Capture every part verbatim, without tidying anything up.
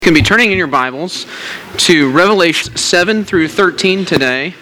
You can be turning in your Bibles to Revelation seven through thirteen today.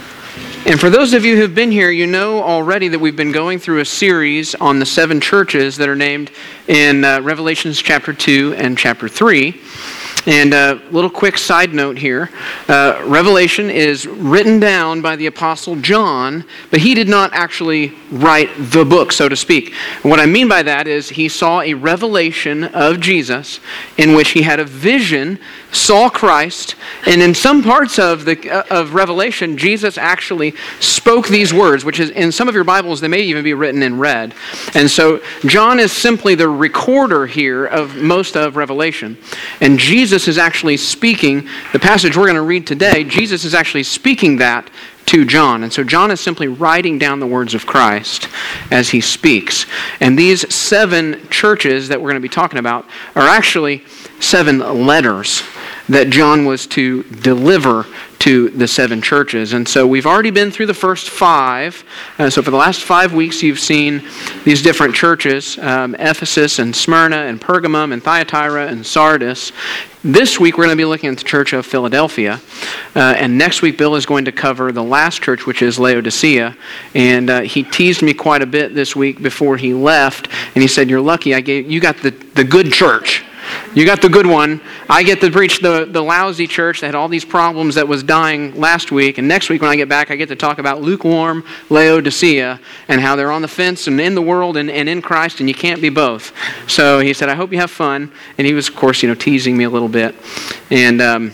And for those of you who have been here, you know already that we've been going through a series on the seven churches that are named in uh, Revelations chapter two and chapter three. And a little quick side note here. Uh, Revelation is written down by the Apostle John, but he did not actually write the book, so to speak. And what I mean by that is he saw a revelation of Jesus in which he had a vision, saw Christ, and in some parts of the uh, of Revelation, Jesus actually spoke these words, which is in some of your Bibles, they may even be written in red. And so John is simply the recorder here of most of Revelation. And Jesus is actually speaking, the passage we're going to read today, Jesus is actually speaking that to John. And so John is simply writing down the words of Christ as he speaks. And these seven churches that we're going to be talking about are actually seven letters that John was to deliver to the seven churches. And so we've already been through the first five. Uh, so for the last five weeks, you've seen these different churches, um, Ephesus and Smyrna and Pergamum and Thyatira and Sardis. This week, we're going to be looking at the church of Philadelphia. Uh, and next week, Bill is going to cover the last church, which is Laodicea. And uh, he teased me quite a bit this week before he left. And he said, "You're lucky I gave you got the, the good church. You got the good one. I get to preach the, the lousy church that had all these problems that was dying last week. And next week when I get back, I get to talk about lukewarm Laodicea and how they're on the fence and in the world and, and in Christ, and you can't be both." So he said, "I hope you have fun." And he was, of course, you know, teasing me a little bit. And um,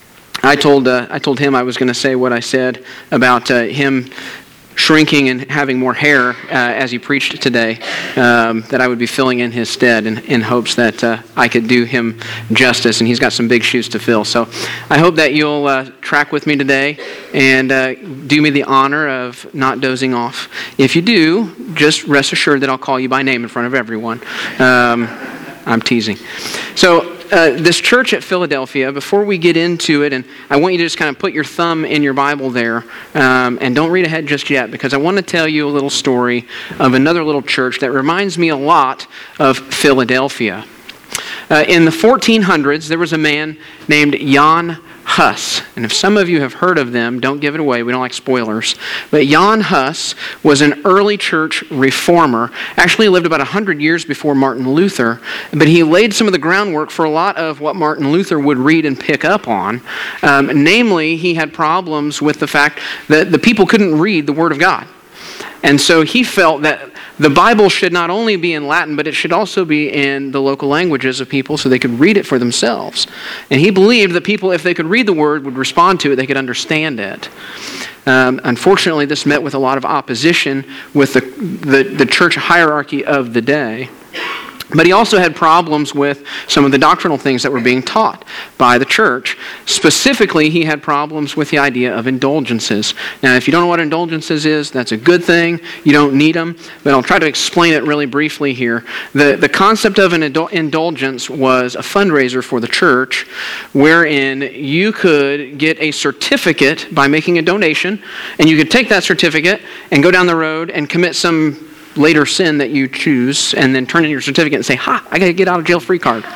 I told uh, I told him I was going to say what I said about uh, him shrinking and having more hair uh, as he preached today, um, that I would be filling in his stead in, in hopes that uh, I could do him justice, and he's got some big shoes to fill. So I hope that you'll uh, track with me today and uh, do me the honor of not dozing off. If you do, just rest assured that I'll call you by name in front of everyone. Um, I'm teasing. So Uh, this church at Philadelphia, before we get into it, and I want you to just kind of put your thumb in your Bible there, um, and don't read ahead just yet, because I want to tell you a little story of another little church that reminds me a lot of Philadelphia. Uh, in the fourteen hundreds, there was a man named Jan Hus. And if some of you have heard of them, don't give it away. We don't like spoilers. But Jan Hus was an early church reformer. Actually lived about one hundred years before Martin Luther. But he laid some of the groundwork for a lot of what Martin Luther would read and pick up on. Um, namely, he had problems with the fact that the people couldn't read the Word of God. And so he felt that the Bible should not only be in Latin, but it should also be in the local languages of people so they could read it for themselves. And he believed that people, if they could read the Word, would respond to it, they could understand it. Um, unfortunately, this met with a lot of opposition with the, the, the church hierarchy of the day. But he also had problems with some of the doctrinal things that were being taught by the church. Specifically, he had problems with the idea of indulgences. Now, if you don't know what indulgences is, that's a good thing. You don't need them. But I'll try to explain it really briefly here. The, the concept of an indul- indulgence was a fundraiser for the church wherein you could get a certificate by making a donation, and you could take that certificate and go down the road and commit some later sin that you choose, and then turn in your certificate and say, "Ha, I got to get out of jail free card."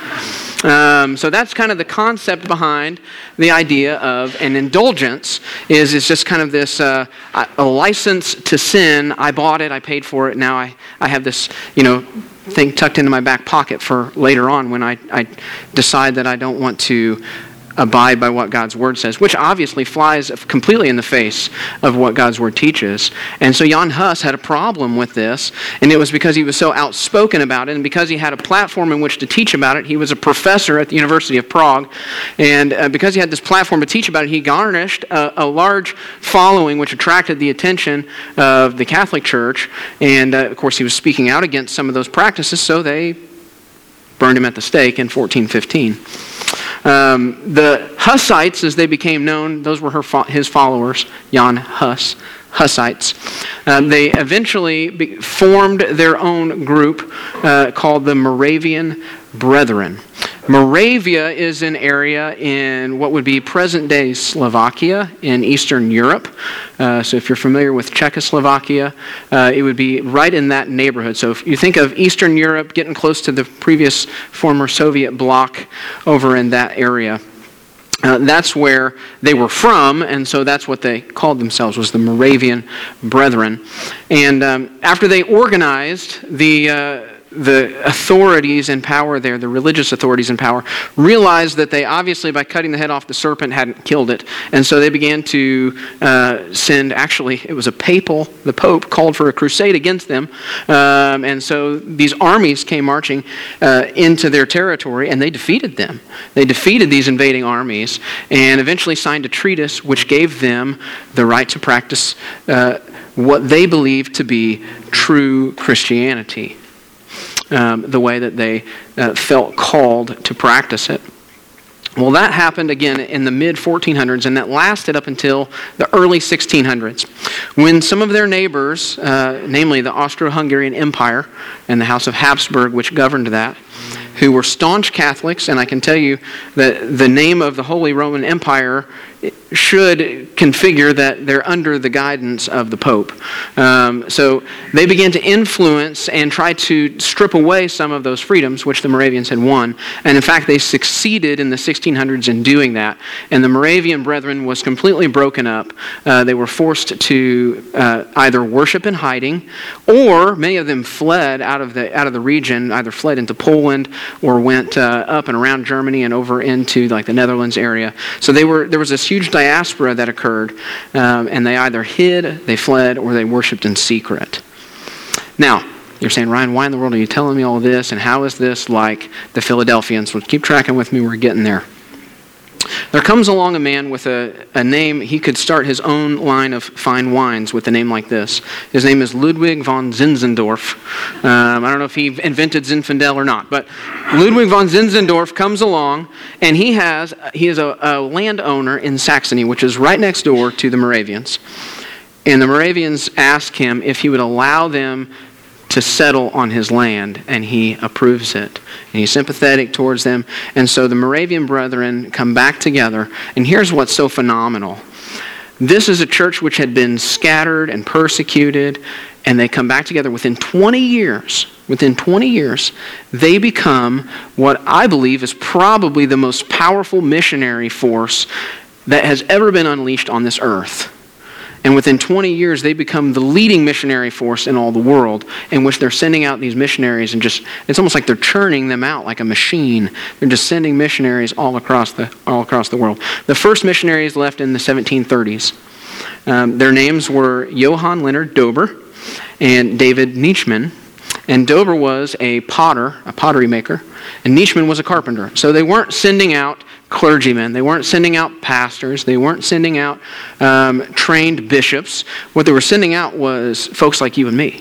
Um, so that's kind of the concept behind the idea of an indulgence. Is it's just kind of this uh, a license to sin. I bought it, I paid for it. Now I, I have this, you know, thing tucked into my back pocket for later on when I, I decide that I don't want to abide by what God's Word says, which obviously flies completely in the face of what God's Word teaches. And so Jan Hus had a problem with this, and it was because he was so outspoken about it, and because he had a platform in which to teach about it. He was a professor at the University of Prague, and uh, because he had this platform to teach about it, he garnished a, a large following which attracted the attention of the Catholic Church, and uh, of course he was speaking out against some of those practices, so they burned him at the stake in fourteen fifteen. Um, the Hussites, as they became known, those were her fo- his followers, Jan Hus, Hussites. Um, they eventually be- formed their own group uh, called the Moravian Brethren. Moravia is an area in what would be present-day Slovakia in Eastern Europe. Uh, so if you're familiar with Czechoslovakia, uh, it would be right in that neighborhood. So if you think of Eastern Europe, getting close to the previous former Soviet bloc over in that area, Uh, that's where they were from, and so that's what they called themselves, was the Moravian Brethren. And um, after they organized, the uh, the authorities in power there, the religious authorities in power, realized that they obviously, by cutting the head off the serpent, hadn't killed it. And so they began to uh, send, actually, it was a papal, the Pope called for a crusade against them. Um, and so these armies came marching uh, into their territory, and they defeated them. They defeated these invading armies, and eventually signed a treatise which gave them the right to practice uh, what they believed to be true Christianity. Um, the way that they uh, felt called to practice it. Well, that happened again in the mid fourteen hundreds, and that lasted up until the early sixteen hundreds, when some of their neighbors, uh, namely the Austro-Hungarian Empire and the House of Habsburg, which governed that, who were staunch Catholics, and I can tell you that the name of the Holy Roman Empire should configure that they're under the guidance of the Pope. Um, so they began to influence and try to strip away some of those freedoms which the Moravians had won. And in fact, they succeeded in the sixteen hundreds in doing that. And the Moravian Brethren was completely broken up. Uh, they were forced to uh, either worship in hiding, or many of them fled out of the out of the region, either fled into Poland or went uh, up and around Germany and over into like the Netherlands area. So they were there was this huge diaspora that occurred, um, and they either hid, they fled, or they worshipped in secret. Now, you're saying, Ryan, why in the world are you telling me all this, and how is this like the Philadelphians? Well, keep tracking with me, we're getting there. There comes along a man with a, a name, he could start his own line of fine wines with a name like this. His name is Ludwig von Zinzendorf. Um, I don't know if he invented Zinfandel or not, but Ludwig von Zinzendorf comes along, and he has he is a, a landowner in Saxony, which is right next door to the Moravians. And the Moravians ask him if he would allow them to settle on his land, and he approves it. And he's sympathetic towards them. And so the Moravian Brethren come back together, and here's what's so phenomenal. This is a church which had been scattered and persecuted, and they come back together within twenty years. Within twenty years, they become what I believe is probably the most powerful missionary force that has ever been unleashed on this earth. And within twenty years, they become the leading missionary force in all the world, in which they're sending out these missionaries, and just, it's almost like they're churning them out like a machine. They're just sending missionaries all across the all across the world. The first missionaries left in the seventeen thirties. Um, their names were Johann Leonard Dober and David Nitschmann. And Dober was a potter, a pottery maker, and Nitschmann was a carpenter. So they weren't sending out clergymen. They weren't sending out pastors. They weren't sending out um, trained bishops. What they were sending out was folks like you and me,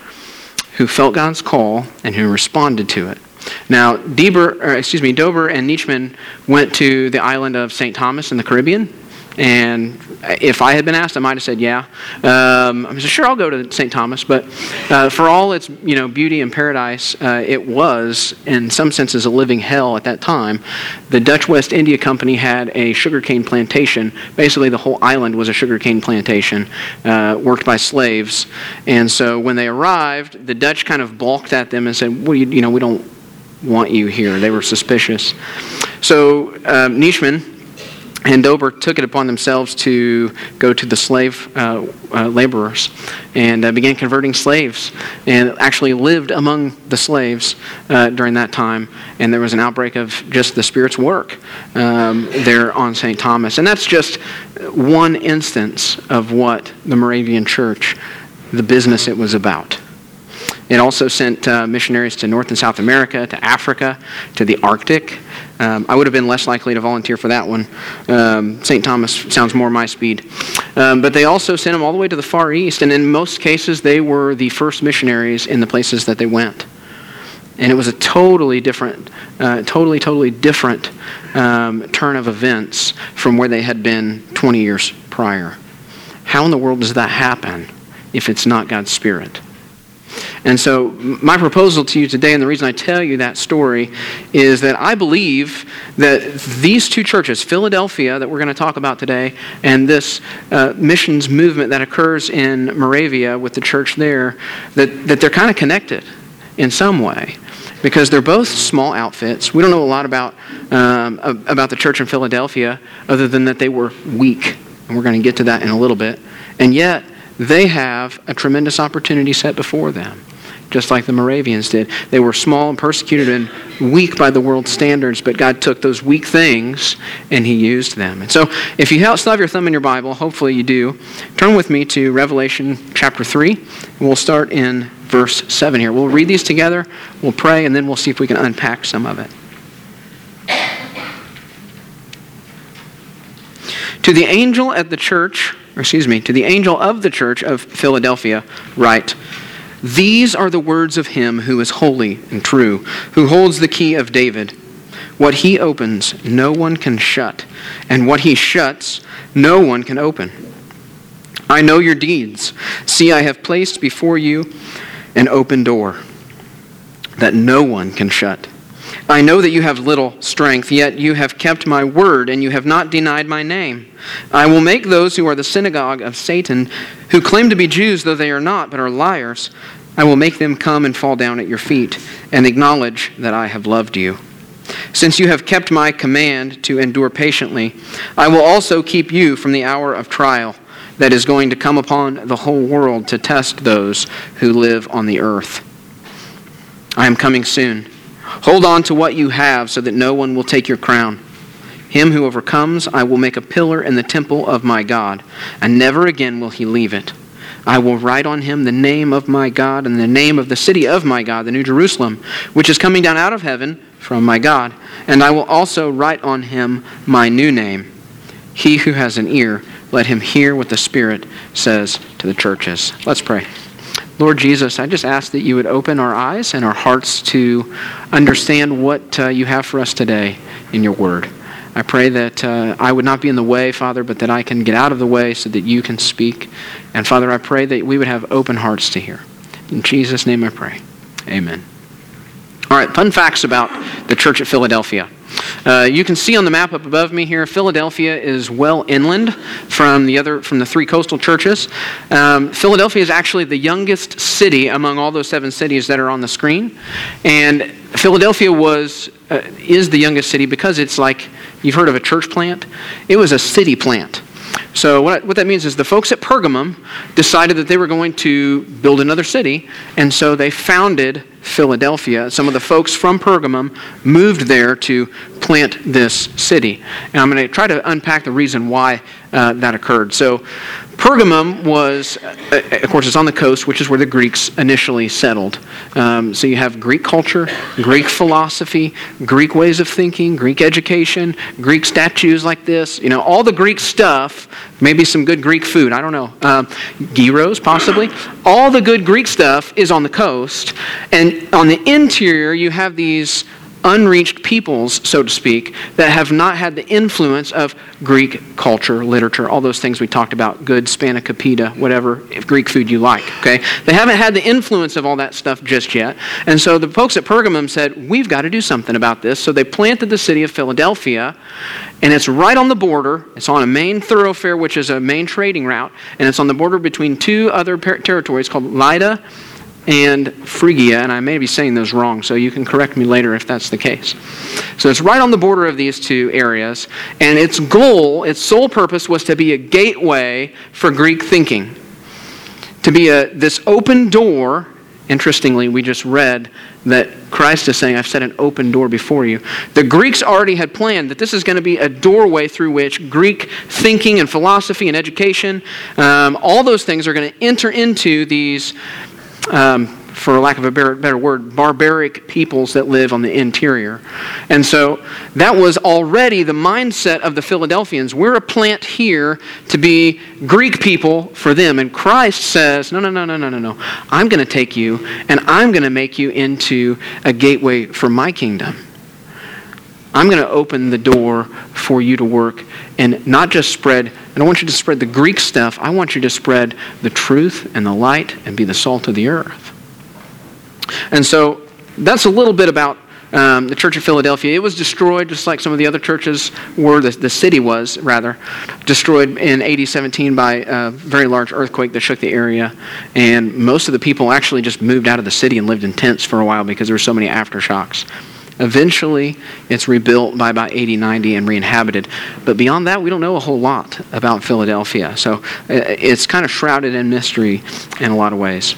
who felt God's call and who responded to it. Now, Deber, or excuse me, Dober and Nitschmann went to the island of Saint Thomas in the Caribbean. And if I had been asked, I might have said, yeah. Um, I said, sure, I'll go to Saint Thomas. But uh, for all its you know beauty and paradise, uh, it was, in some senses, a living hell at that time. The Dutch West India Company had a sugarcane plantation. Basically, the whole island was a sugarcane plantation uh, worked by slaves. And so when they arrived, the Dutch kind of balked at them and said, well, you, you know, we don't want you here. They were suspicious. So um, Nitschmann and Dober took it upon themselves to go to the slave uh, uh, laborers and uh, began converting slaves, and actually lived among the slaves uh, during that time. And there was an outbreak of just the Spirit's work um, there on Saint Thomas. And that's just one instance of what the Moravian Church, the business it was about. It also sent uh, missionaries to North and South America, to Africa, to the Arctic. Um, I would have been less likely to volunteer for that one. Um, Saint Thomas sounds more my speed. Um, but they also sent them all the way to the Far East, and in most cases, they were the first missionaries in the places that they went. And it was a totally different, uh, totally, totally different um, turn of events from where they had been twenty years prior. How in the world does that happen if it's not God's Spirit? And so my proposal to you today, and the reason I tell you that story, is that I believe that these two churches, Philadelphia, that we're going to talk about today, and this uh, missions movement that occurs in Moravia with the church there, that, that they're kind of connected in some way. Because they're both small outfits. We don't know a lot about um, about the church in Philadelphia other than that they were weak. And we're going to get to that in a little bit. And yet, they have a tremendous opportunity set before them, just like the Moravians did. They were small and persecuted and weak by the world's standards, but God took those weak things and He used them. And so, if you still have your thumb in your Bible, hopefully you do, turn with me to Revelation chapter three. We'll start in verse seven here. We'll read these together, we'll pray, and then we'll see if we can unpack some of it. To the angel at the church, or excuse me, to the angel of the church of Philadelphia, write, "These are the words of Him who is holy and true, who holds the key of David. What He opens, no one can shut, and what He shuts, no one can open. I know your deeds. See, I have placed before you an open door that no one can shut. I know that you have little strength, yet you have kept my word, and you have not denied my name. I will make those who are the synagogue of Satan, who claim to be Jews, though they are not, but are liars, I will make them come and fall down at your feet, and acknowledge that I have loved you. Since you have kept my command to endure patiently, I will also keep you from the hour of trial that is going to come upon the whole world to test those who live on the earth. I am coming soon. Hold on to what you have so that no one will take your crown. Him who overcomes, I will make a pillar in the temple of my God, and never again will he leave it. I will write on him the name of my God and the name of the city of my God, the New Jerusalem, which is coming down out of heaven from my God. And I will also write on him my new name. He who has an ear, let him hear what the Spirit says to the churches." Let's pray. Lord Jesus, I just ask that you would open our eyes and our hearts to understand what uh, you have for us today in your word. I pray that uh, I would not be in the way, Father, but that I can get out of the way so that you can speak. And Father, I pray that we would have open hearts to hear. In Jesus' name I pray. Amen. All right, fun facts about the church at Philadelphia. Uh, you can see on the map up above me here, Philadelphia is well inland from the other from the three coastal churches. Um, Philadelphia is actually the youngest city among all those seven cities that are on the screen, and Philadelphia was uh, is the youngest city because it's like, you've heard of a church plant? It was a city plant. So what, what that means is the folks at Pergamum decided that they were going to build another city, and so they founded Philadelphia. Some of the folks from Pergamum moved there to plant this city. And I'm going to try to unpack the reason why uh, that occurred. So Pergamum was, uh, of course, it's on the coast, which is where the Greeks initially settled. Um, so you have Greek culture, Greek philosophy, Greek ways of thinking, Greek education, Greek statues like this, you know, all the Greek stuff, maybe some good Greek food, I don't know, um, gyros possibly. All the good Greek stuff is on the coast, and on the interior you have these unreached peoples, so to speak, that have not had the influence of Greek culture, literature, all those things we talked about, good spanakopita, whatever Greek food you like, okay? They haven't had the influence of all that stuff just yet. And so the folks at Pergamum said, we've got to do something about this. So they planted the city of Philadelphia, and it's right on the border. It's on a main thoroughfare, which is a main trading route, and it's on the border between two other per- territories called Lydda and Phrygia, and I may be saying those wrong, so you can correct me later if that's the case. So it's right on the border of these two areas, and its goal, its sole purpose was to be a gateway for Greek thinking. To be a this open door. Interestingly, we just read that Christ is saying, I've set an open door before you. The Greeks already had planned that this is going to be a doorway through which Greek thinking and philosophy and education, um, all those things are going to enter into these Um, for lack of a better, better word, barbaric peoples that live on the interior. And so that was already the mindset of the Philadelphians. We're a plant here to be Greek people for them. And Christ says, no, no, no, no, no, no, no. I'm going to take you and I'm going to make you into a gateway for my kingdom. I'm going to open the door for you to work and not just spread, I don't want you to spread the Greek stuff, I want you to spread the truth and the light and be the salt of the earth. And so that's a little bit about um, the Church of Philadelphia. It was destroyed just like some of the other churches were, the, the city was, rather, destroyed in A D seventeen by a very large earthquake that shook the area. And most of the people actually just moved out of the city and lived in tents for a while because there were so many aftershocks. Eventually, it's rebuilt by about eighty, ninety and re-inhabited. But beyond that, we don't know a whole lot about Philadelphia. So it's kind of shrouded in mystery in a lot of ways.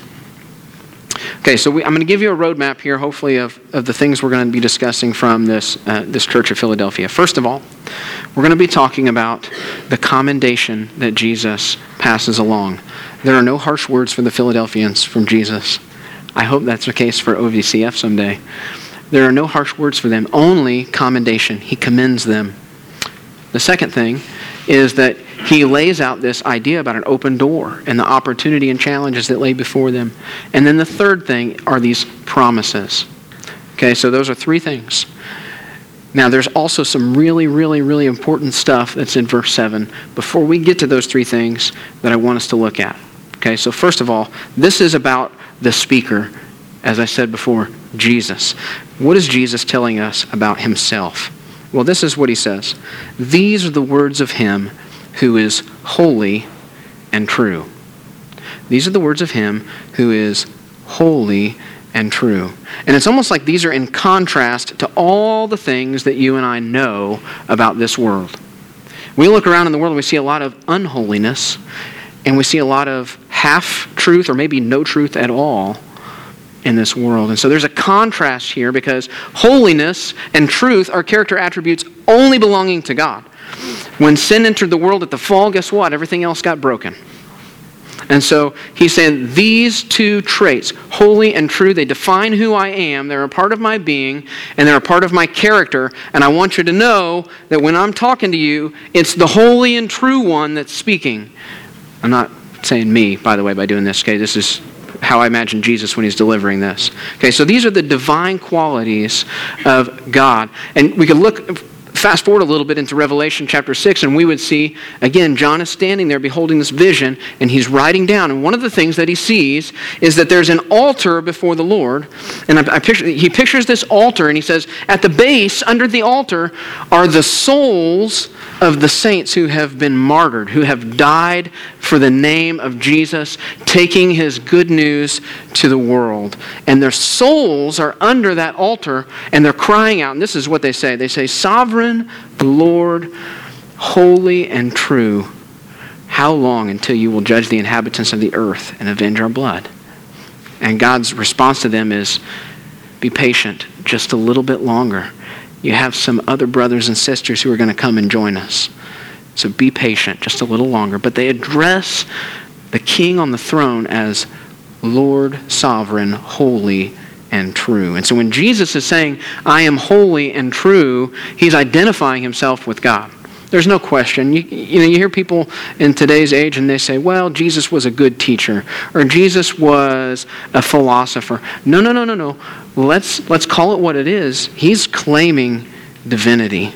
Okay, so we, I'm going to give you a roadmap here, hopefully, of, of the things we're going to be discussing from this, uh, this Church of Philadelphia. First of all, we're going to be talking about the commendation that Jesus passes along. There are no harsh words for the Philadelphians from Jesus. I hope that's the case for O V C F someday. There are no harsh words for them, only commendation. He commends them. The second thing is that he lays out this idea about an open door and the opportunity and challenges that lay before them. And then the third thing are these promises. Okay, so those are three things. Now, there's also some really, really, really important stuff that's in verse seven before we get to those three things that I want us to look at. Okay, so first of all, this is about the speaker, as I said before, Jesus. What is Jesus telling us about himself? Well, this is what he says. These are the words of him who is holy and true. These are the words of him who is holy and true. And it's almost like these are in contrast to all the things that you and I know about this world. We look around in the world and we see a lot of unholiness, and we see a lot of half-truth or maybe no truth at all in this world. And so there's a contrast here because holiness and truth are character attributes only belonging to God. When sin entered the world at the fall, guess what? Everything else got broken. And so he's saying these two traits, holy and true, they define who I am. They're a part of my being, and they're a part of my character. And I want you to know that when I'm talking to you, it's the holy and true one that's speaking. I'm not saying me, by the way, by doing this. Okay, this is how I imagine Jesus when he's delivering this. Okay, so these are the divine qualities of God. And we could look, fast forward a little bit into Revelation chapter six, and we would see, again, John is standing there beholding this vision, and he's writing down. And one of the things that he sees is that there's an altar before the Lord. And I, I picture, he pictures this altar, and he says, at the base, under the altar, are the souls of the saints who have been martyred, who have died for the name of Jesus, taking his good news to the world. And their souls are under that altar, and they're crying out. And this is what they say. They say, Sovereign Lord, holy and true, how long until you will judge the inhabitants of the earth and avenge our blood? And God's response to them is, be patient just a little bit longer. You have some other brothers and sisters who are going to come and join us. So be patient just a little longer. But they address the king on the throne as Lord, sovereign, holy, and true. And so when Jesus is saying, I am holy and true, he's identifying himself with God. There's no question. You, you know, you hear people in today's age and they say, well, Jesus was a good teacher, or Jesus was a philosopher. No, no, no, no, no. Let's, let's call it what it is. He's claiming divinity.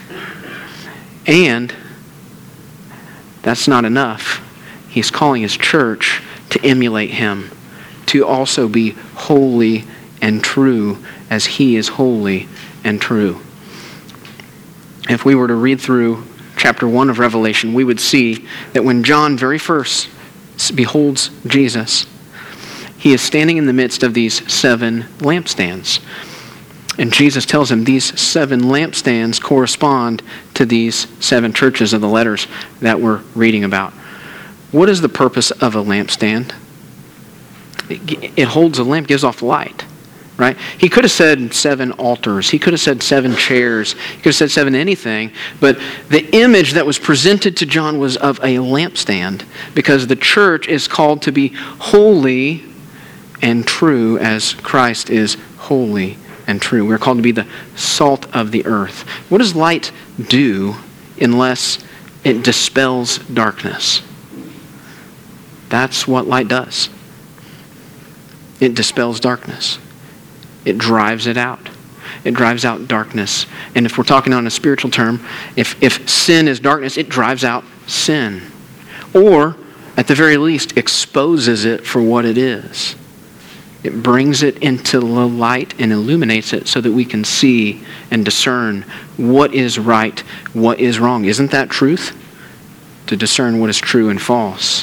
And that's not enough. He's calling his church to emulate him, to also be holy and true as he is holy and true. If we were to read through chapter one of Revelation, we would see that when John very first beholds Jesus, he is standing in the midst of these seven lampstands. And Jesus tells him these seven lampstands correspond to these seven churches of the letters that we're reading about. What is the purpose of a lampstand? It, it holds a lamp, gives off light. Right? He could have said seven altars. He could have said seven chairs. He could have said seven anything. But the image that was presented to John was of a lampstand, because the church is called to be holy and true as Christ is holy and true. We're called to be the salt of the earth. What does light do unless it dispels darkness? That's what light does. It dispels darkness. It drives it out. It drives out darkness. And if we're talking on a spiritual term, if, if sin is darkness, it drives out sin. Or, at the very least, exposes it for what it is. It brings it into the light and illuminates it so that we can see and discern what is right, what is wrong. Isn't that truth? To discern what is true and false.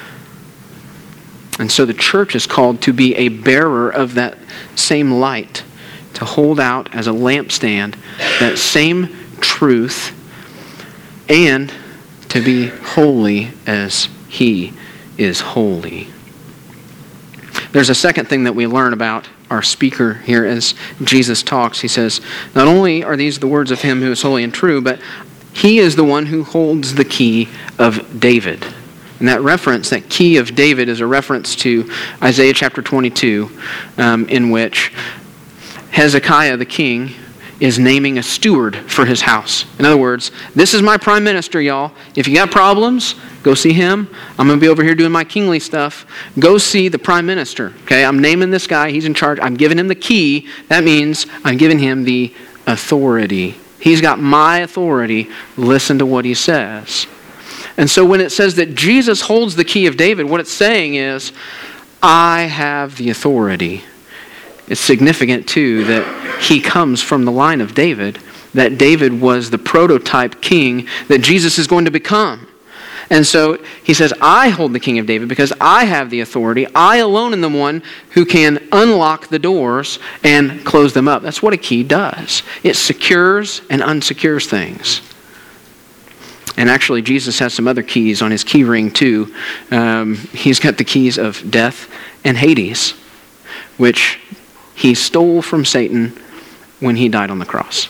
And so the church is called to be a bearer of that same light, to hold out as a lampstand that same truth, and to be holy as He is holy. There's a second thing that we learn about our speaker here as Jesus talks. He says, not only are these the words of Him who is holy and true, but He is the one who holds the key of David. And that reference, that key of David, is a reference to Isaiah chapter twenty-two, um, in which Hezekiah the king is naming a steward for his house. In other words, this is my prime minister, y'all. If you got problems, go see him. I'm going to be over here doing my kingly stuff. Go see the prime minister. Okay, I'm naming this guy. He's in charge. I'm giving him the key. That means I'm giving him the authority. He's got my authority. Listen to what he says. And so when it says that Jesus holds the key of David, what it's saying is, I have the authority. It's significant, too, that he comes from the line of David, that David was the prototype king that Jesus is going to become. And so he says, I hold the king of David because I have the authority. I alone am the one who can unlock the doors and close them up. That's what a key does. It secures and unsecures things. And actually, Jesus has some other keys on his key ring, too. Um, he's got the keys of death and Hades, which he stole from Satan when he died on the cross.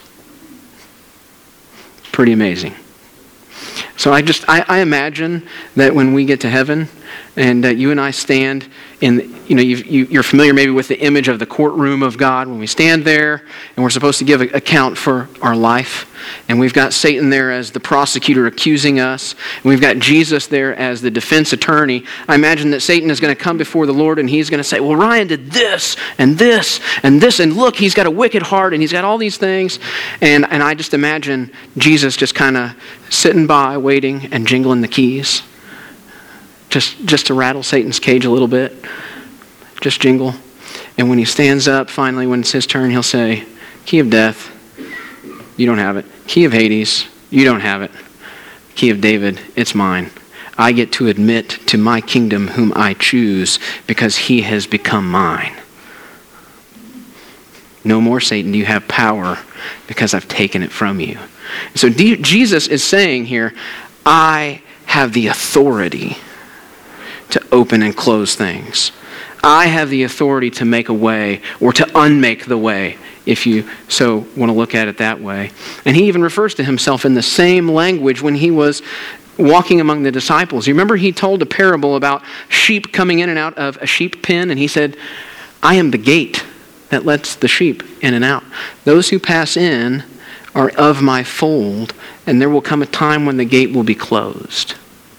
Pretty amazing. So I just, I, I imagine that when we get to heaven and uh, you and I stand in, you know, you've, you, you're familiar maybe with the image of the courtroom of God when we stand there and we're supposed to give an account for our life. And we've got Satan there as the prosecutor accusing us. And we've got Jesus there as the defense attorney. I imagine that Satan is going to come before the Lord and he's going to say, well, Ryan did this and this and this. And look, he's got a wicked heart and he's got all these things. And, and I just imagine Jesus just kind of sitting by, waiting and jingling the keys. Just, just to rattle Satan's cage a little bit. Just jingle. And when he stands up, finally, when it's his turn, he'll say, key of death, you don't have it. Key of Hades, you don't have it. Key of David, it's mine. I get to admit to my kingdom whom I choose because he has become mine. No more, Satan, do you have power because I've taken it from you. So Jesus is saying here, I have the authority to open and close things. I have the authority to make a way or to unmake the way, if you so want to look at it that way. And he even refers to himself in the same language when he was walking among the disciples. You remember he told a parable about sheep coming in and out of a sheep pen, and he said, I am the gate that lets the sheep in and out. Those who pass in are of my fold, and there will come a time when the gate will be closed.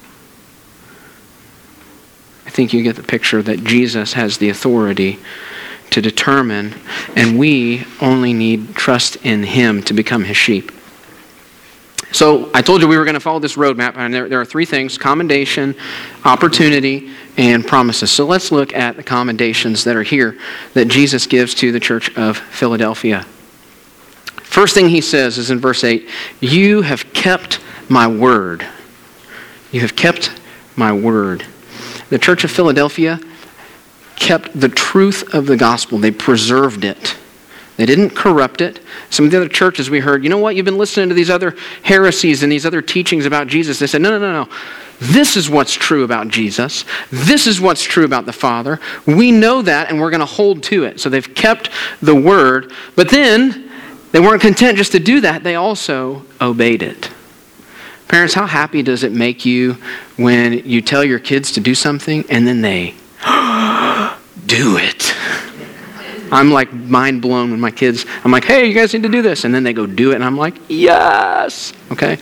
I think you get the picture that Jesus has the authority to determine, and we only need trust in him to become his sheep. So I told you we were going to follow this roadmap, and there, there are three things: commendation, opportunity, and promises. So let's look at the commendations that are here that Jesus gives to the church of Philadelphia. First thing he says is in verse eight, you have kept my word. You have kept my word. The church of Philadelphia kept the truth of the gospel. They preserved it. They didn't corrupt it. Some of the other churches we heard, you know what, you've been listening to these other heresies and these other teachings about Jesus. They said, no, no, no, no. This is what's true about Jesus. This is what's true about the Father. We know that and we're going to hold to it. So they've kept the word. But then they weren't content just to do that. They also obeyed it. Parents, how happy does it make you when you tell your kids to do something and then they do it? I'm like mind blown when my kids, I'm like, hey, you guys need to do this. And then they go do it. And I'm like, yes. Okay.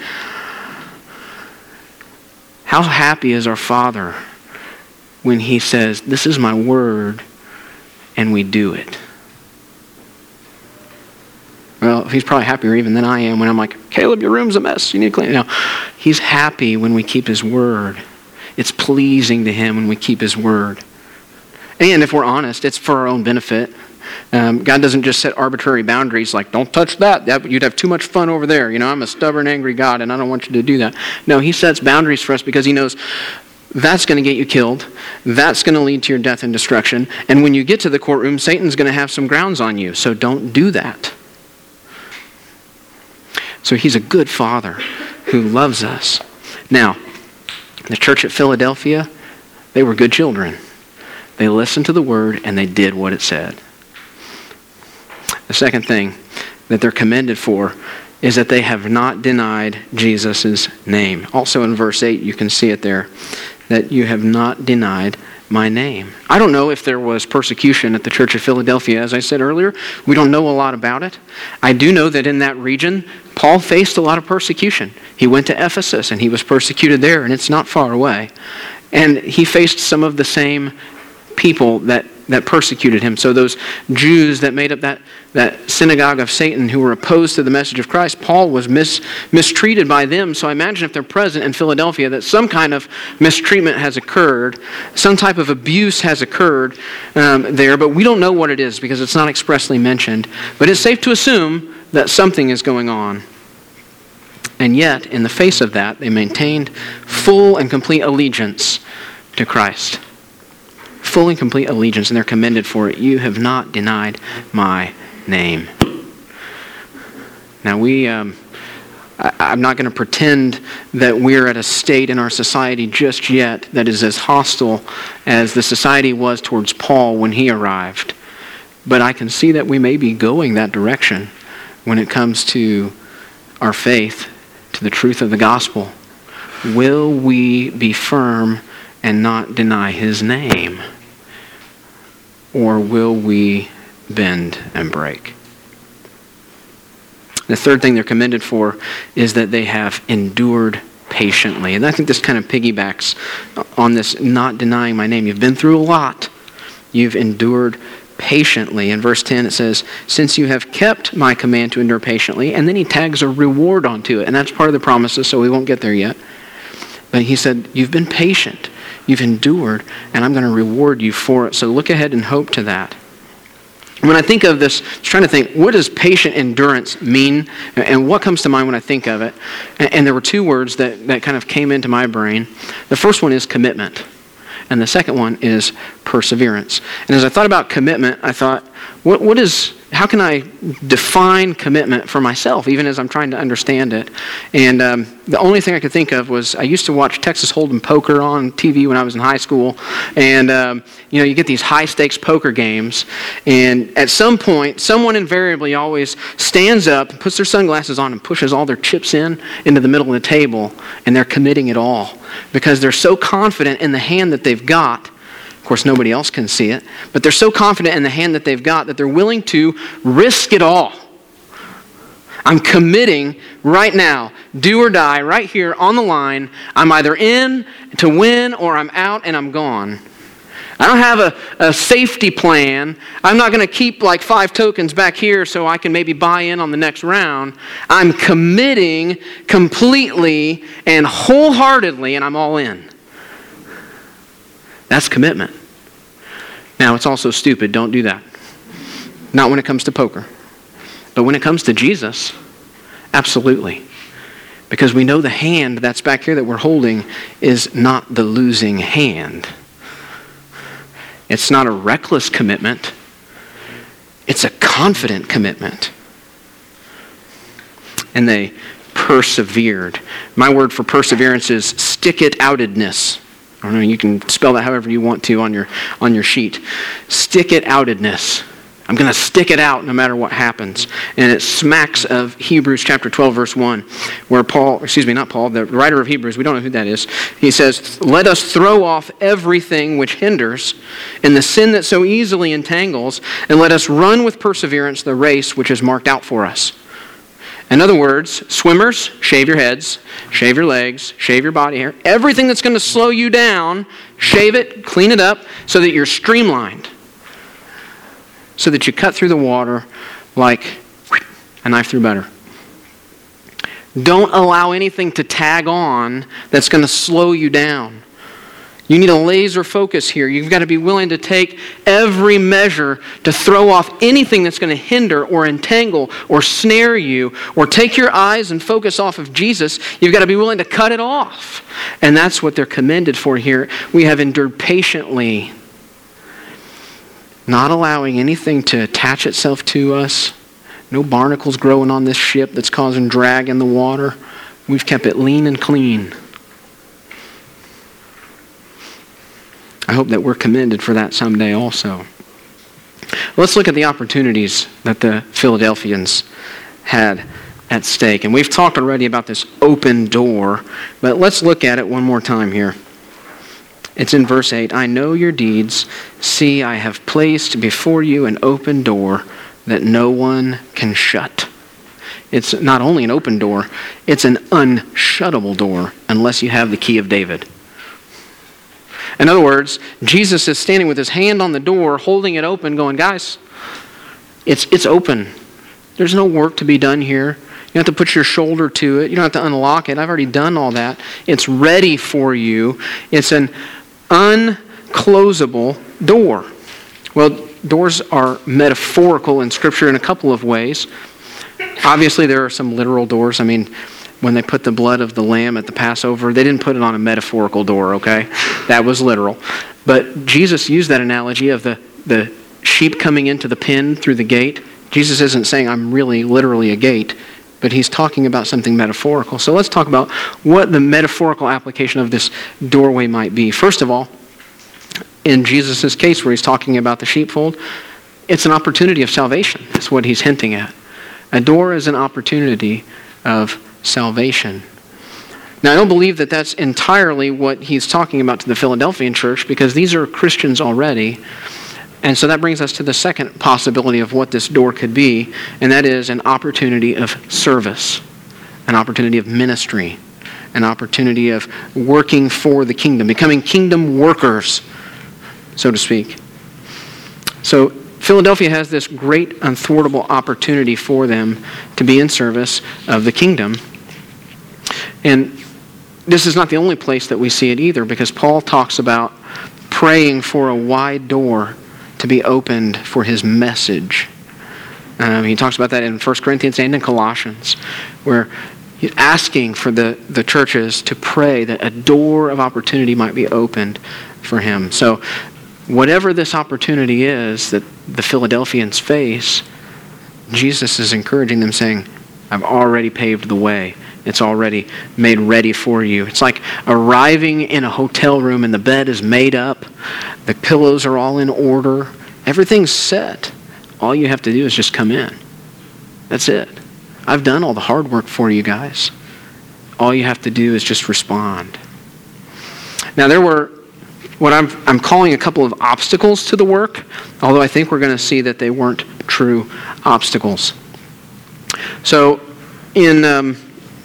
How happy is our Father when he says, this is my word, and we do it? Well, he's probably happier even than I am when I'm like, Caleb, your room's a mess. You need to clean it. No, he's happy when we keep his word. It's pleasing to him when we keep his word. And if we're honest, it's for our own benefit. Um, God doesn't just set arbitrary boundaries like, don't touch that. that. You'd have too much fun over there. You know, I'm a stubborn, angry God, and I don't want you to do that. No, he sets boundaries for us because he knows that's going to get you killed. That's going to lead to your death and destruction. And when you get to the courtroom, Satan's going to have some grounds on you. So don't do that. So he's a good father who loves us. Now, the church at Philadelphia, they were good children. They listened to the word and they did what it said. The second thing that they're commended for is that they have not denied Jesus' name. Also in verse eight, you can see it there, that you have not denied my name. I don't know if there was persecution at the church of Philadelphia. As I said earlier, we don't know a lot about it. I do know that in that region, Paul faced a lot of persecution. He went to Ephesus and he was persecuted there, and it's not far away. And he faced some of the same people that, that persecuted him. So those Jews that made up that, that synagogue of Satan who were opposed to the message of Christ, Paul was mis, mistreated by them. So I imagine if they're present in Philadelphia that some kind of mistreatment has occurred, some type of abuse has occurred um, there, but we don't know what it is because it's not expressly mentioned. But it's safe to assume that something is going on. And yet, in the face of that, they maintained full and complete allegiance to Christ. Full and complete allegiance, and they're commended for it. You have not denied my name. Now we, um, I, I'm not going to pretend that we're at a state in our society just yet that is as hostile as the society was towards Paul when he arrived. But I can see that we may be going that direction when it comes to our faith, to the truth of the gospel. Will we be firm and not deny his name? Or will we bend and break? The third thing they're commended for is that they have endured patiently. And I think this kind of piggybacks on this not denying my name. You've been through a lot. You've endured patiently. In verse ten it says, since you have kept my command to endure patiently, and then he tags a reward onto it. And that's part of the promises, so we won't get there yet. But he said, you've been patient. You've endured, and I'm going to reward you for it. So look ahead and hope to that. When I think of this, I was trying to think, what does patient endurance mean? And what comes to mind when I think of it? And there were two words that, that kind of came into my brain. The first one is commitment. And the second one is perseverance. And as I thought about commitment, I thought, what what is, how can I define commitment for myself, even as I'm trying to understand it? And um, the only thing I could think of was I used to watch Texas Hold'em poker on T V when I was in high school. And, um, you know, you get these high-stakes poker games. And at some point, someone invariably always stands up, puts their sunglasses on, and pushes all their chips in into the middle of the table. And they're committing it all because they're so confident in the hand that they've got. Of course, nobody else can see it, but they're so confident in the hand that they've got that they're willing to risk it all. I'm committing right now, do or die, right here on the line. I'm either in to win or I'm out and I'm gone. I don't have a, a safety plan. I'm not going to keep like five tokens back here so I can maybe buy in on the next round. I'm committing completely and wholeheartedly, and I'm all in. That's commitment. Now, it's also stupid. Don't do that. Not when it comes to poker. But when it comes to Jesus, absolutely. Because we know the hand that's back here that we're holding is not the losing hand. It's not a reckless commitment. It's a confident commitment. And they persevered. My word for perseverance is stick-it-outedness. I don't know, you can spell that however you want to on your on your sheet. Stick-it-outedness. I'm going to stick it out no matter what happens. And it smacks of Hebrews chapter twelve, verse one, where Paul, excuse me, not Paul, the writer of Hebrews, we don't know who that is. He says, let us throw off everything which hinders and the sin that so easily entangles, and let us run with perseverance the race which is marked out for us. In other words, swimmers, shave your heads, shave your legs, shave your body hair. Everything that's going to slow you down, shave it, clean it up so that you're streamlined. So that you cut through the water like a knife through butter. Don't allow anything to tag on that's going to slow you down. You need a laser focus here. You've got to be willing to take every measure to throw off anything that's going to hinder or entangle or snare you or take your eyes and focus off of Jesus. You've got to be willing to cut it off. And that's what they're commended for here. We have endured patiently, not allowing anything to attach itself to us. No barnacles growing on this ship that's causing drag in the water. We've kept it lean and clean. I hope that we're commended for that someday also. Let's look at the opportunities that the Philadelphians had at stake. And we've talked already about this open door, but let's look at it one more time here. It's in verse eight. I know your deeds. See, I have placed before you an open door that no one can shut. It's not only an open door, it's an unshuttable door unless you have the key of David. In other words, Jesus is standing with his hand on the door, holding it open, going, guys, it's it's open. There's no work to be done here. You don't have to put your shoulder to it. You don't have to unlock it. I've already done all that. It's ready for you. It's an unclosable door. Well, doors are metaphorical in Scripture in a couple of ways. Obviously, there are some literal doors. I mean, when they put the blood of the lamb at the Passover, they didn't put it on a metaphorical door, okay? That was literal. But Jesus used that analogy of the, the sheep coming into the pen through the gate. Jesus isn't saying I'm really literally a gate, but he's talking about something metaphorical. So let's talk about what the metaphorical application of this doorway might be. First of all, in Jesus' case where he's talking about the sheepfold, it's an opportunity of salvation. That's what he's hinting at. A door is an opportunity of salvation. Now, I don't believe that that's entirely what he's talking about to the Philadelphian church, because these are Christians already. And so that brings us to the second possibility of what this door could be, and that is an opportunity of service, an opportunity of ministry, an opportunity of working for the kingdom, becoming kingdom workers, so to speak. So Philadelphia has this great unthwartable opportunity for them to be in service of the kingdom. And this is not the only place that we see it either, because Paul talks about praying for a wide door to be opened for his message. Um, he talks about that in First Corinthians and in Colossians, where he's asking for the, the churches to pray that a door of opportunity might be opened for him. So whatever this opportunity is that the Philadelphians face, Jesus is encouraging them, saying, I've already paved the way. It's already made ready for you. It's like arriving in a hotel room and the bed is made up. The pillows are all in order. Everything's set. All you have to do is just come in. That's it. I've done all the hard work for you guys. All you have to do is just respond. Now, there were what I'm, I'm calling a couple of obstacles to the work, although I think we're going to see that they weren't true obstacles. So, in... Um,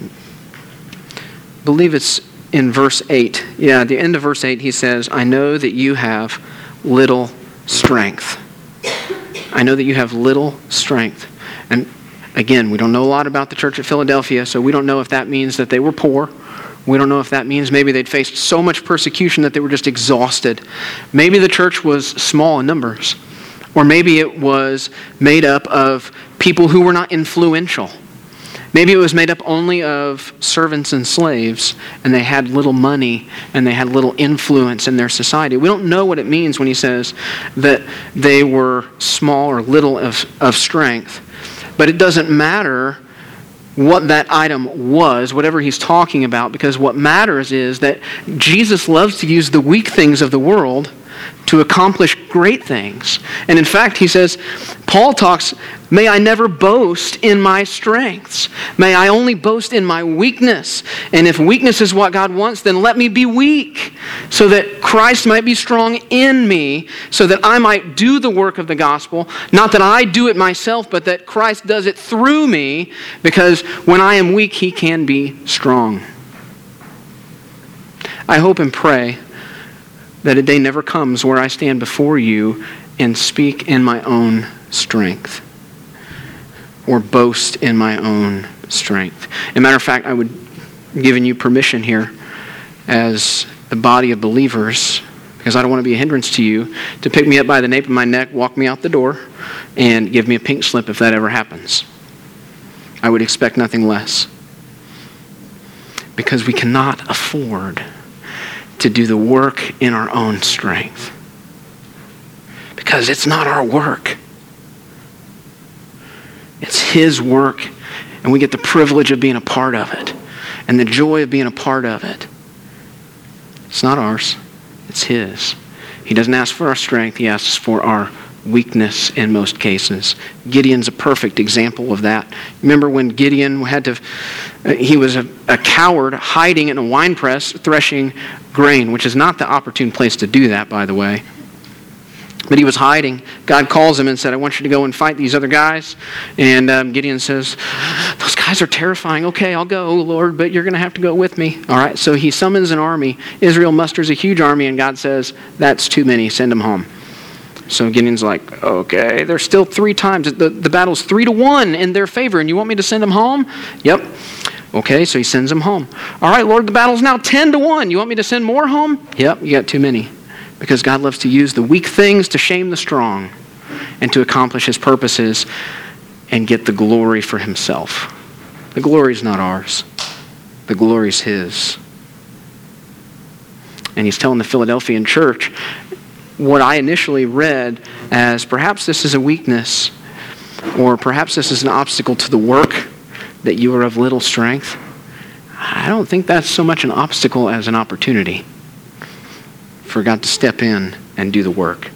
I believe it's in verse eight. Yeah, at the end of verse eight, he says, I know that you have little strength. I know that you have little strength. And again, we don't know a lot about the church at Philadelphia, so we don't know if that means that they were poor. We don't know if that means maybe they'd faced so much persecution that they were just exhausted. Maybe the church was small in numbers. Or maybe it was made up of people who were not influential. Maybe it was made up only of servants and slaves, and they had little money, and they had little influence in their society. We don't know what it means when he says that they were small or little of, of strength. But it doesn't matter what that item was, whatever he's talking about, because what matters is that Jesus loves to use the weak things of the world to accomplish great things. And in fact, he says, Paul talks, may I never boast in my strengths. May I only boast in my weakness. And if weakness is what God wants, then let me be weak, so that Christ might be strong in me, so that I might do the work of the gospel. Not that I do it myself, but that Christ does it through me, because when I am weak, he can be strong. I hope and pray that a day never comes where I stand before you and speak in my own strength or boast in my own strength. As a matter of fact, I would give you permission here as the body of believers, because I don't want to be a hindrance to you, to pick me up by the nape of my neck, walk me out the door, and give me a pink slip if that ever happens. I would expect nothing less. Because we cannot afford to do the work in our own strength. Because it's not our work. It's His work, and we get the privilege of being a part of it, and the joy of being a part of it. It's not ours. It's His. He doesn't ask for our strength. He asks for our weakness in most cases. Gideon's a perfect example of that. Remember when Gideon had to, uh, he was a, a coward hiding in a wine press threshing grain, which is not the opportune place to do that, by the way. But he was hiding. God calls him and said, I want you to go and fight these other guys. And um, Gideon says, those guys are terrifying. Okay, I'll go, Lord, but you're going to have to go with me. All right, so he summons an army. Israel musters a huge army, and God says, that's too many. Send them home. So Gideon's like, okay, there's still three times. The, the battle's three to one in their favor, and you want me to send them home? Yep. Okay, so he sends them home. All right, Lord, the battle's now ten to one. You want me to send more home? Yep, you got too many. Because God loves to use the weak things to shame the strong and to accomplish His purposes and get the glory for Himself. The glory's not ours. The glory's His. And He's telling the Philadelphian church, what I initially read as perhaps this is a weakness, or perhaps this is an obstacle to the work, that you are of little strength. I don't think that's so much an obstacle as an opportunity for God to step in and do the work.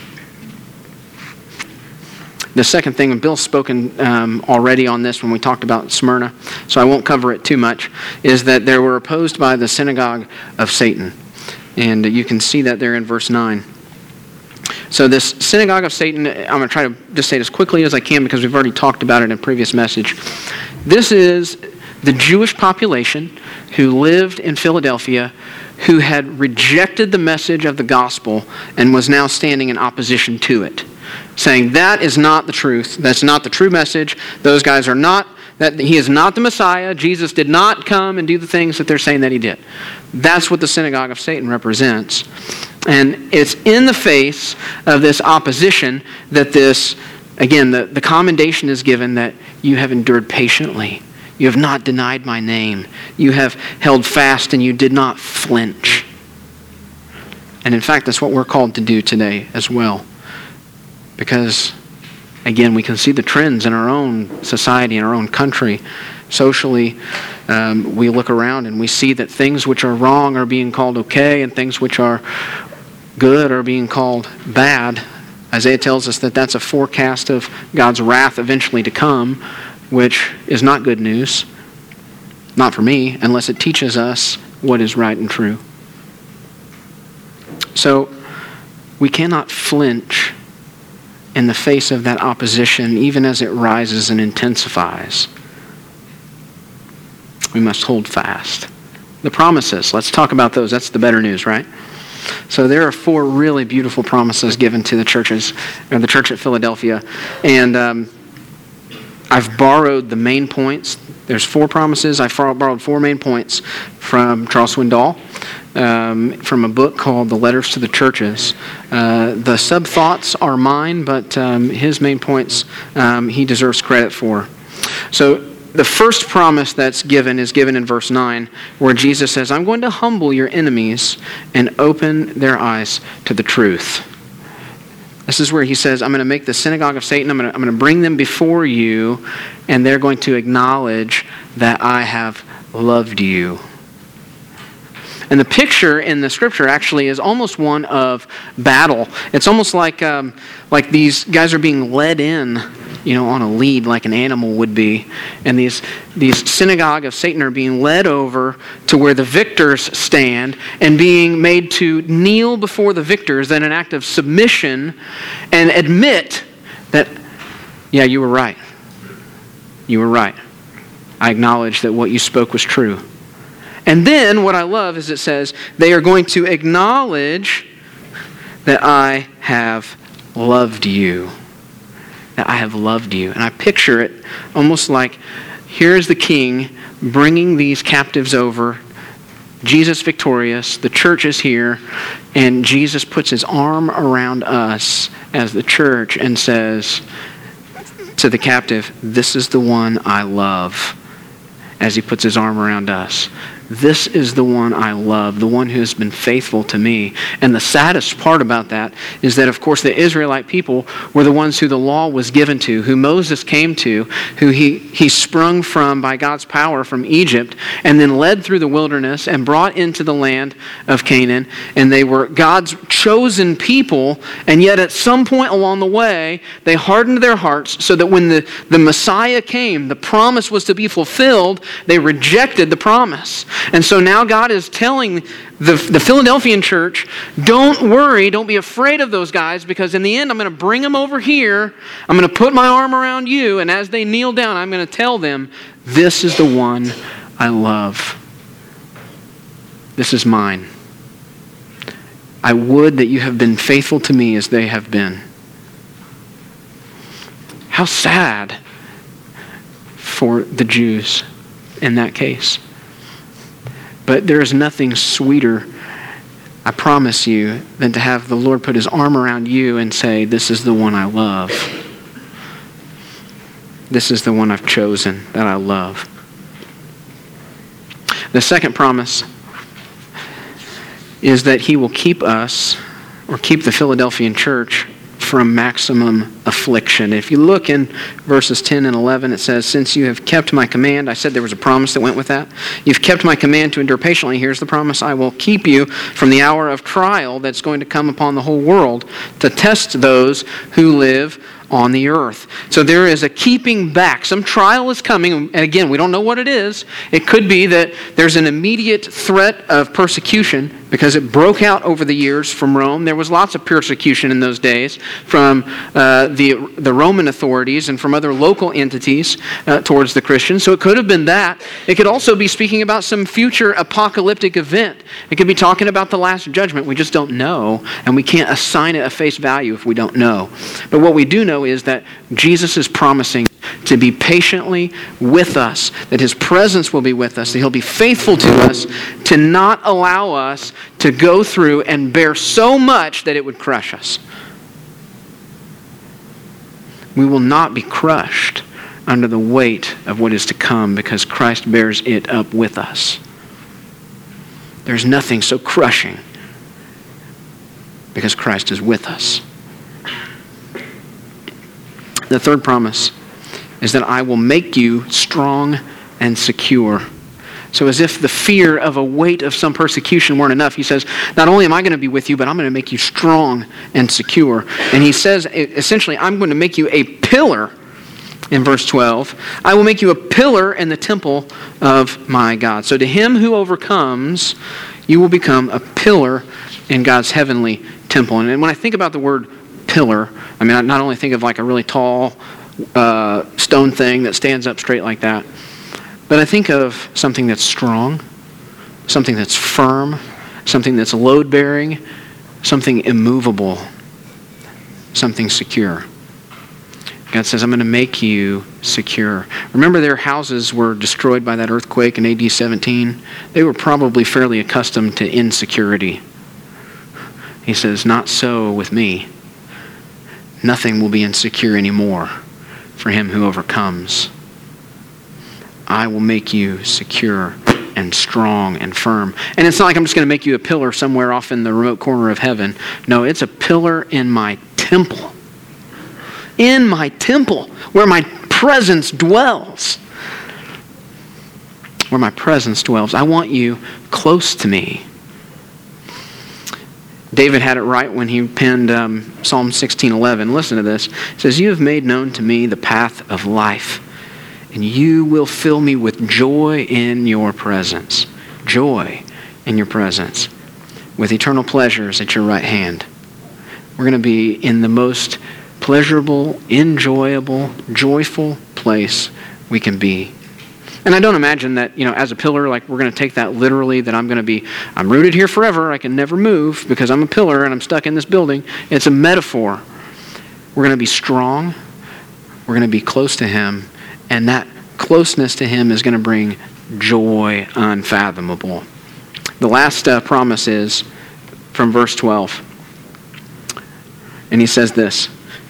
The second thing, and Bill's spoken um, already on this when we talked about Smyrna, so I won't cover it too much, is that they were opposed by the synagogue of Satan. And you can see that there in verse nine. So this synagogue of Satan, I'm going to try to just say it as quickly as I can because we've already talked about it in a previous message. This is the Jewish population who lived in Philadelphia, who had rejected the message of the gospel and was now standing in opposition to it, saying that is not the truth. That's not the true message. Those guys are not, that He is not the Messiah. Jesus did not come and do the things that they're saying that He did. That's what the synagogue of Satan represents. And it's in the face of this opposition that this, again, the, the commendation is given that you have endured patiently. You have not denied my name. You have held fast and you did not flinch. And in fact, that's what we're called to do today as well. Because, again, we can see the trends in our own society, in our own country. Socially, um, we look around and we see that things which are wrong are being called okay, and things which are good are being called bad. Isaiah tells us that that's a forecast of God's wrath eventually to come, which is not good news. Not for me, unless it teaches us what is right and true. So, we cannot flinch in the face of that opposition, even as it rises and intensifies. We must hold fast. The promises, let's talk about those. That's the better news, right? So there are four really beautiful promises given to the churches, or the church at Philadelphia. And um, I've borrowed the main points. There's four promises. I borrowed four main points from Charles Swindoll, um, from a book called The Letters to the Churches. Uh, the sub-thoughts are mine, but um, his main points um, he deserves credit for. So the first promise that's given is given in verse nine, where Jesus says, I'm going to humble your enemies and open their eyes to the truth. This is where he says, I'm going to make the synagogue of Satan, I'm going to, I'm going to bring them before you, and they're going to acknowledge that I have loved you. And the picture in the scripture actually is almost one of battle. It's almost like um, like these guys are being led in, you know, on a lead like an animal would be. And these these synagogue of Satan are being led over to where the victors stand and being made to kneel before the victors in an act of submission and admit that, yeah, you were right. You were right. I acknowledge that what you spoke was true. And then what I love is it says they are going to acknowledge that I have loved you. That I have loved you. And I picture it almost like here's the king bringing these captives over, Jesus victorious, the church is here, and Jesus puts his arm around us as the church and says to the captive, this is the one I love, as he puts his arm around us. This is the one I love, the one who has been faithful to me. And the saddest part about that is that, of course, the Israelite people were the ones who the law was given to, who Moses came to, who he, he sprung from by God's power from Egypt, and then led through the wilderness and brought into the land of Canaan. And they were God's chosen people, and yet at some point along the way, they hardened their hearts so that when the, the Messiah came, the promise was to be fulfilled, they rejected the promise. And so now God is telling the, the Philadelphian church, don't worry, don't be afraid of those guys, because in the end I'm going to bring them over here, I'm going to put my arm around you, and as they kneel down, I'm going to tell them, this is the one I love. This is mine. I would that you have been faithful to me as they have been. How sad for the Jews in that case. But there is nothing sweeter, I promise you, than to have the Lord put his arm around you and say, this is the one I love. This is the one I've chosen that I love. The second promise is that he will keep us, or keep the Philadelphian church, from maximum affliction. If you look in verses ten and eleven, it says, since you have kept my command, I said there was a promise that went with that. You've kept my command to endure patiently. Here's the promise. I will keep you from the hour of trial that's going to come upon the whole world to test those who live on the earth. So there is a keeping back. Some trial is coming, and again, we don't know what it is. It could be that there's an immediate threat of persecution because it broke out over the years from Rome. There was lots of persecution in those days from uh, the, the Roman authorities and from other local entities uh, towards the Christians. So it could have been that. It could also be speaking about some future apocalyptic event. It could be talking about the last judgment. We just don't know, and we can't assign it a face value if we don't know. But what we do know is that Jesus is promising to be patiently with us, that his presence will be with us, that he'll be faithful to us, to not allow us to go through and bear so much that it would crush us. We will not be crushed under the weight of what is to come because Christ bears it up with us. There's nothing so crushing because Christ is with us. The third promise is that I will make you strong and secure. So as if the fear of a weight of some persecution weren't enough, he says, not only am I going to be with you, but I'm going to make you strong and secure. And he says, essentially, I'm going to make you a pillar. In verse twelve, I will make you a pillar in the temple of my God. So to him who overcomes, you will become a pillar in God's heavenly temple. And when I think about the word pillar, I mean, I not only think of like a really tall uh, stone thing that stands up straight like that, but I think of something that's strong, something that's firm, something that's load-bearing, something immovable, something secure. God says, I'm going to make you secure. Remember, their houses were destroyed by that earthquake in A D seventeen. They were probably fairly accustomed to insecurity. He says, not so with me. Nothing will be insecure anymore for him who overcomes. I will make you secure and strong and firm. And it's not like I'm just going to make you a pillar somewhere off in the remote corner of heaven. No, it's a pillar in my temple. In my temple, where my presence dwells. Where my presence dwells. I want you close to me. David had it right when he penned um, Psalm sixteen eleven. Listen to this. It says, you have made known to me the path of life, and you will fill me with joy in your presence. Joy in your presence. With eternal pleasures at your right hand. We're going to be in the most pleasurable, enjoyable, joyful place we can be. And I don't imagine that, you know, as a pillar, like we're going to take that literally, that I'm going to be, I'm rooted here forever, I can never move because I'm a pillar and I'm stuck in this building. It's a metaphor. We're going to be strong, we're going to be close to him, and that closeness to him is going to bring joy unfathomable. The last uh, promise is from verse twelve. And he says this,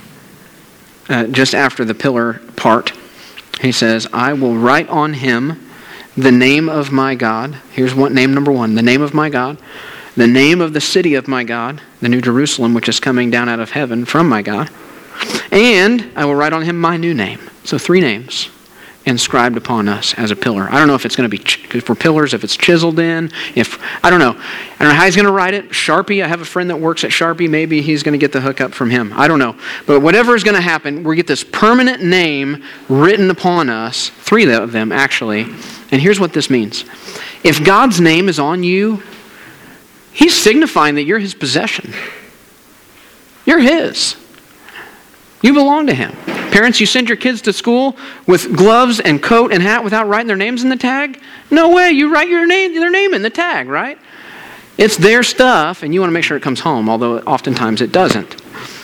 uh, just after the pillar part, he says, I will write on him the name of my God. Here's what name number one, the name of my God, the name of the city of my God, the New Jerusalem, which is coming down out of heaven from my God. And I will write on him my new name. So three names inscribed upon us as a pillar. I don't know if it's going to be ch- for pillars, if it's chiseled in, if, I don't know. I don't know how he's going to write it. Sharpie, I have a friend that works at Sharpie. Maybe he's going to get the hookup from him. I don't know. But whatever is going to happen, we get this permanent name written upon us, three of them actually. And here's what this means. If God's name is on you, he's signifying that you're his possession. You're his. You belong to him. Parents, you send your kids to school with gloves and coat and hat without writing their names in the tag? No way. You write your name, their name in the tag, right? It's their stuff, and you want to make sure it comes home, although oftentimes it doesn't.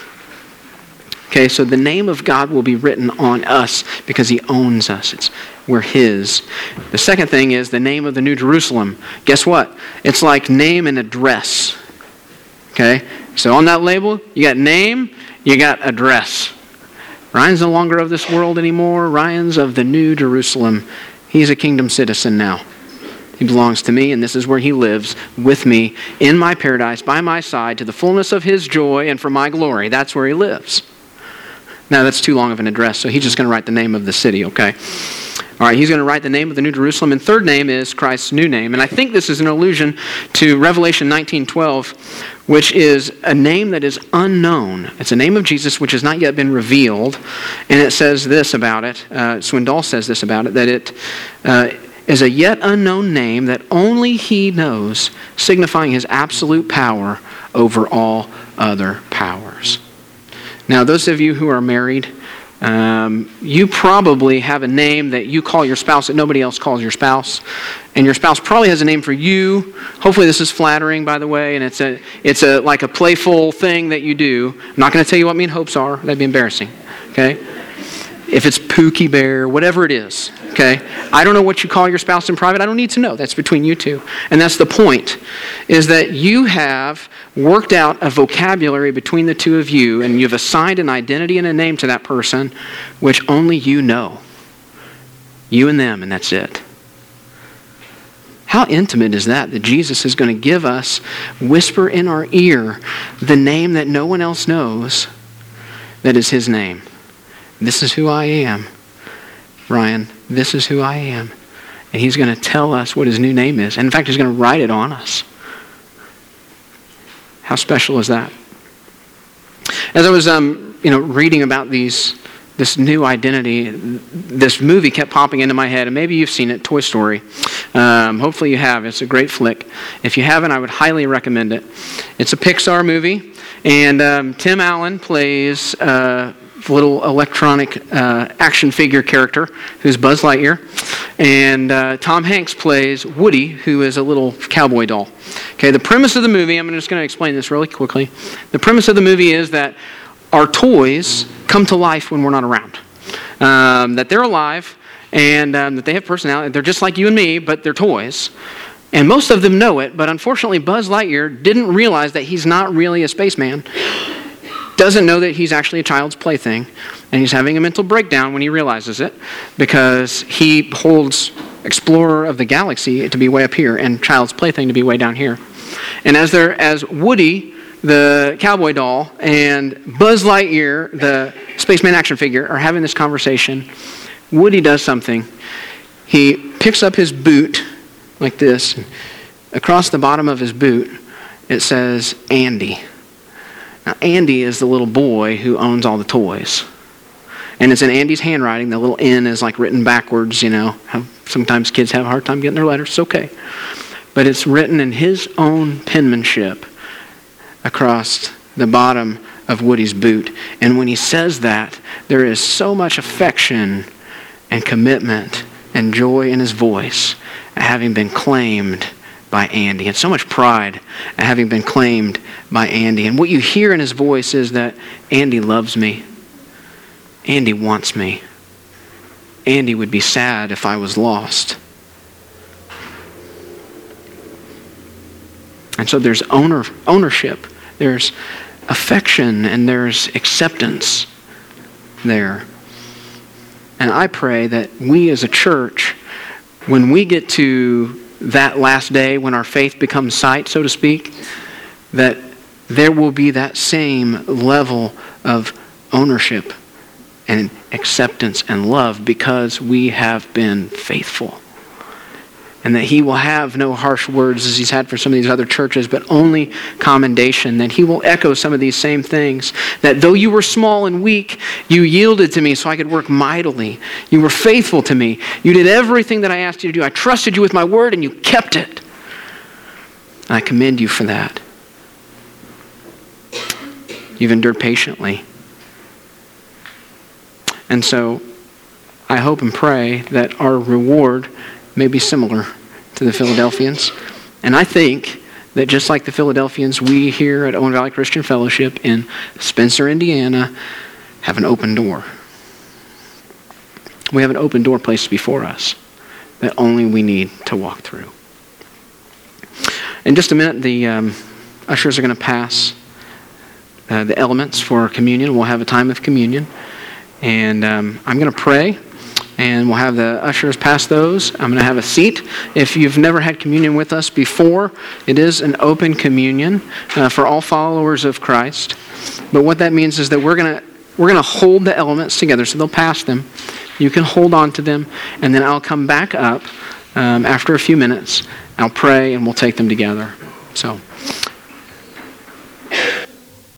Okay, so the name of God will be written on us because he owns us. It's, we're his. The second thing is the name of the New Jerusalem. Guess what? It's like name and address. Okay, so on that label, you got name, you got address. Ryan's no longer of this world anymore. Ryan's of the New Jerusalem. He's a kingdom citizen now. He belongs to me, and this is where he lives with me in my paradise, by my side, to the fullness of his joy and for my glory. That's where he lives. Now, that's too long of an address, so he's just going to write the name of the city, okay? All right, he's going to write the name of the New Jerusalem, and third name is Christ's new name. And I think this is an allusion to Revelation nineteen twelve, which is a name that is unknown. It's a name of Jesus which has not yet been revealed. And it says this about it, uh, Swindoll says this about it, that it uh, is a yet unknown name that only he knows, signifying his absolute power over all other powers. Now, those of you who are married, Um, you probably have a name that you call your spouse that nobody else calls your spouse. And your spouse probably has a name for you. Hopefully this is flattering, by the way, and it's a it's a like a playful thing that you do. I'm not going to tell you what me and Hope's are. That'd be embarrassing. Okay? If it's Pookie Bear, whatever it is. Okay? I don't know what you call your spouse in private. I don't need to know. That's between you two. And that's the point, is that you have worked out a vocabulary between the two of you, and you've assigned an identity and a name to that person, which only you know. You and them, and that's it. How intimate is that, that Jesus is going to give us, whisper in our ear, the name that no one else knows, that is his name. This is who I am. Ryan, this is who I am. And he's going to tell us what his new name is. And in fact, he's going to write it on us. How special is that? As I was um, you know, reading about these, this new identity, this movie kept popping into my head, and maybe you've seen it, Toy Story. Um, hopefully you have. It's a great flick. If you haven't, I would highly recommend it. It's a Pixar movie, and um, Tim Allen plays a little electronic uh, action figure character who's Buzz Lightyear, and uh, Tom Hanks plays Woody, who is a little cowboy doll. Okay, the premise of the movie, I'm just going to explain this really quickly. The premise of the movie is that our toys come to life when we're not around. Um, that they're alive, and um, that they have personality. They're just like you and me, but they're toys. And most of them know it, but unfortunately Buzz Lightyear didn't realize that he's not really a spaceman. Doesn't know that he's actually a child's plaything, and he's having a mental breakdown when he realizes it, because he holds Explorer of the Galaxy to be way up here and child's plaything to be way down here. And as they're as Woody, the cowboy doll, and Buzz Lightyear, the spaceman action figure, are having this conversation, Woody does something. He picks up his boot like this. Across the bottom of his boot, it says Andy. Now, Andy is the little boy who owns all the toys. And it's in Andy's handwriting. The little N is like written backwards, you know. Sometimes kids have a hard time getting their letters. It's okay. But it's written in his own penmanship across the bottom of Woody's boot. And when he says that, there is so much affection and commitment and joy in his voice at having been claimed by Andy, and so much pride at having been claimed by Andy. And what you hear in his voice is that Andy loves me. Andy wants me. Andy would be sad if I was lost. And so there's owner ownership, there's affection, and there's acceptance there. And I pray that we as a church, when we get to that last day when our faith becomes sight, so to speak, that there will be that same level of ownership and acceptance and love because we have been faithful. And that he will have no harsh words as he's had for some of these other churches, but only commendation. That he will echo some of these same things. That though you were small and weak, you yielded to me so I could work mightily. You were faithful to me. You did everything that I asked you to do. I trusted you with my word and you kept it. And I commend you for that. You've endured patiently. And so I hope and pray that our reward may be similar to the Philadelphians. And I think that just like the Philadelphians, we here at Owen Valley Christian Fellowship in Spencer, Indiana, have an open door. We have an open door placed before us that only we need to walk through. In just a minute, the um, ushers are going to pass uh, the elements for communion. We'll have a time of communion. And um, I'm going to pray. And we'll have the ushers pass those. I'm going to have a seat. If you've never had communion with us before, it is an open communion uh, for all followers of Christ. But what that means is that we're going to we're going to hold the elements together. So they'll pass them. You can hold on to them. And then I'll come back up um, after a few minutes. I'll pray and we'll take them together. So